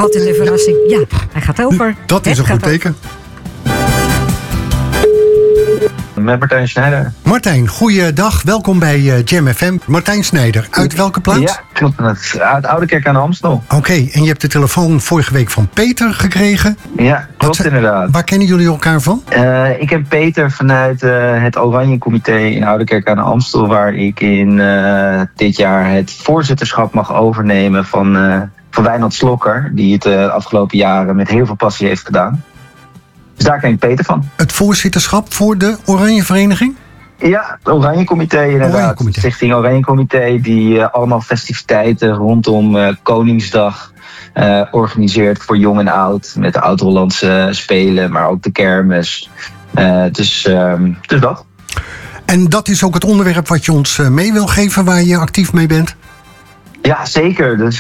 Altijd een verrassing. Ja, hij gaat over. Dat is een goed teken. Met Martijn Snijder. Martijn, goeiedag. Welkom bij Jam FM. Martijn Snijder, uit welke plaats? Ja, klopt. Uit Oudekerk aan de Amstel. Oké, en je hebt de telefoon vorige week van Peter gekregen. Ja, klopt inderdaad. Waar kennen jullie elkaar van? Ik ken Peter vanuit het Oranje Comité in Oudekerk aan de Amstel, waar ik in dit jaar het voorzitterschap mag overnemen van Wijnand Slokker, die het de afgelopen jaren met heel veel passie heeft gedaan. Dus daar ken ik Peter van. Het voorzitterschap voor de Oranje Vereniging? Ja, het Oranje Comité inderdaad. Oranje Comité. Stichting Oranje Comité die allemaal festiviteiten rondom Koningsdag organiseert voor jong en oud. Met de Oud-Hollandse Spelen, maar ook de kermis. Dus dat. En dat is ook het onderwerp wat je ons mee wil geven, waar je actief mee bent? Ja, zeker. Dus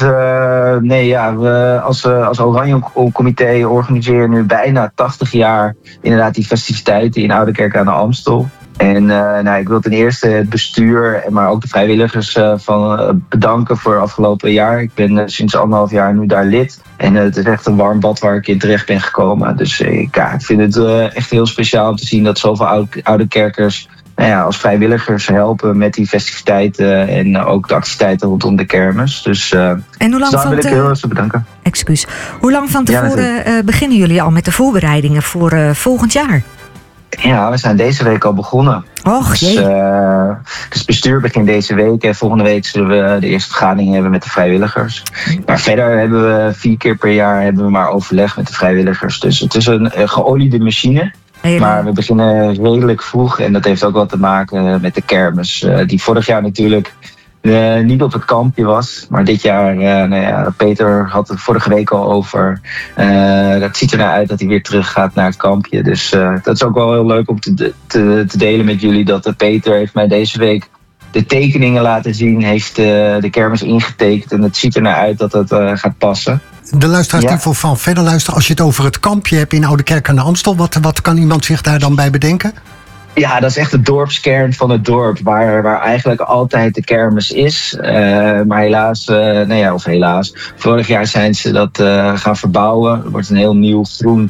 we als Oranje Comité organiseren nu bijna 80 jaar inderdaad die festiviteiten in Oudekerk aan de Amstel. En ik wil ten eerste het bestuur, maar ook de vrijwilligers bedanken voor het afgelopen jaar. Ik ben sinds 1,5 jaar nu daar lid. En het is echt een warm bad waar ik in terecht ben gekomen. Dus ik vind het echt heel speciaal om te zien dat zoveel Oudekerkers als vrijwilligers helpen met die festiviteiten en ook de activiteiten rondom de kermis. Dus en hoe lang daar wil ik heel erg bedanken. Excuus. Hoe lang van tevoren beginnen jullie al met de voorbereidingen voor volgend jaar? Ja, we zijn deze week al begonnen. Och, jee. Dus het bestuur begint deze week. En volgende week zullen we de eerste vergadering hebben met de vrijwilligers. Maar verder hebben we 4 keer per jaar maar overleg met de vrijwilligers. Dus het is een geoliede machine. Maar we beginnen redelijk vroeg en dat heeft ook wat te maken met de kermis. Die vorig jaar natuurlijk niet op het kampje was. Maar dit jaar, Peter had het vorige week al over. Dat ziet er naar uit dat hij weer terug gaat naar het kampje. Dus dat is ook wel heel leuk om te delen met jullie. Dat Peter heeft mij deze week de tekeningen laten zien. Heeft de kermis ingetekend. En het ziet er naar uit dat het gaat passen. De luisteraars die van verder luisteren, als je het over het kampje hebt in Oudekerk aan de Amstel, wat kan iemand zich daar dan bij bedenken? Ja, dat is echt de dorpskern van het dorp, waar eigenlijk altijd de kermis is. Maar helaas, vorig jaar zijn ze dat gaan verbouwen. Er wordt een heel nieuw groene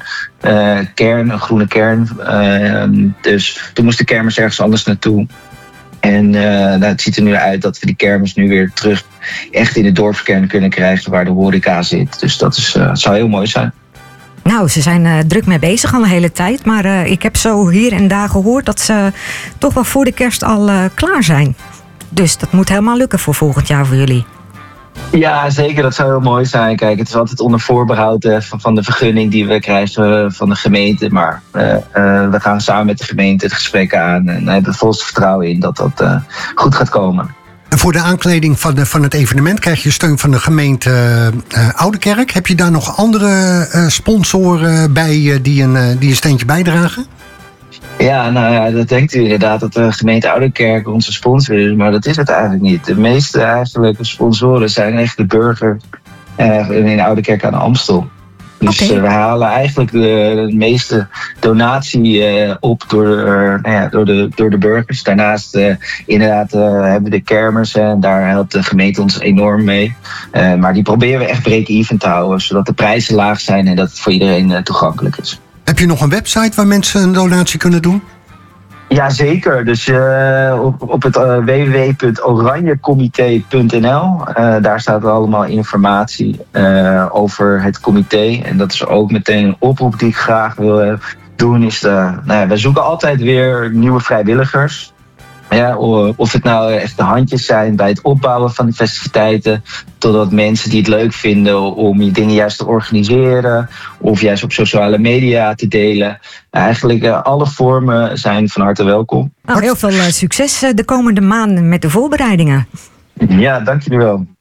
kern. Dus toen moest de kermis ergens anders naartoe. En het ziet er nu uit dat we die kermis nu weer terug echt in de dorpskern kunnen krijgen waar de horeca zit. Dus dat zou heel mooi zijn. Nou, ze zijn druk mee bezig al een hele tijd. Maar ik heb zo hier en daar gehoord dat ze toch wel voor de kerst al klaar zijn. Dus dat moet helemaal lukken voor volgend jaar voor jullie. Ja, zeker. Dat zou heel mooi zijn. Kijk, het is altijd onder voorbehoud van de vergunning die we krijgen van de gemeente. Maar we gaan samen met de gemeente het gesprek aan. En hebben er volste vertrouwen in dat dat goed gaat komen. En voor de aankleding van het evenement krijg je steun van de gemeente Oudekerk. Heb je daar nog andere sponsoren bij die een steentje bijdragen? Ja, dat denkt u inderdaad dat de gemeente Oudekerk onze sponsor is. Maar dat is het eigenlijk niet. De meeste eigenlijke sponsoren zijn echt de burger in Oudekerk aan de Amstel. Dus we halen eigenlijk de meeste donatie op door de burgers. Daarnaast inderdaad hebben we de kermis en daar helpt de gemeente ons enorm mee. Maar die proberen we echt break-even te houden, zodat de prijzen laag zijn en dat het voor iedereen toegankelijk is. Heb je nog een website waar mensen een donatie kunnen doen? Ja, zeker. Dus op het www.oranjecomité.nl daar staat allemaal informatie over het comité. En dat is ook meteen een oproep die ik graag wil doen. We zoeken altijd weer nieuwe vrijwilligers. Ja, of het nou echt de handjes zijn bij het opbouwen van de festiviteiten, totdat mensen die het leuk vinden om je dingen juist te organiseren of juist op sociale media te delen. Eigenlijk alle vormen zijn van harte welkom. Nou, heel veel succes de komende maanden met de voorbereidingen. Ja, dank jullie wel.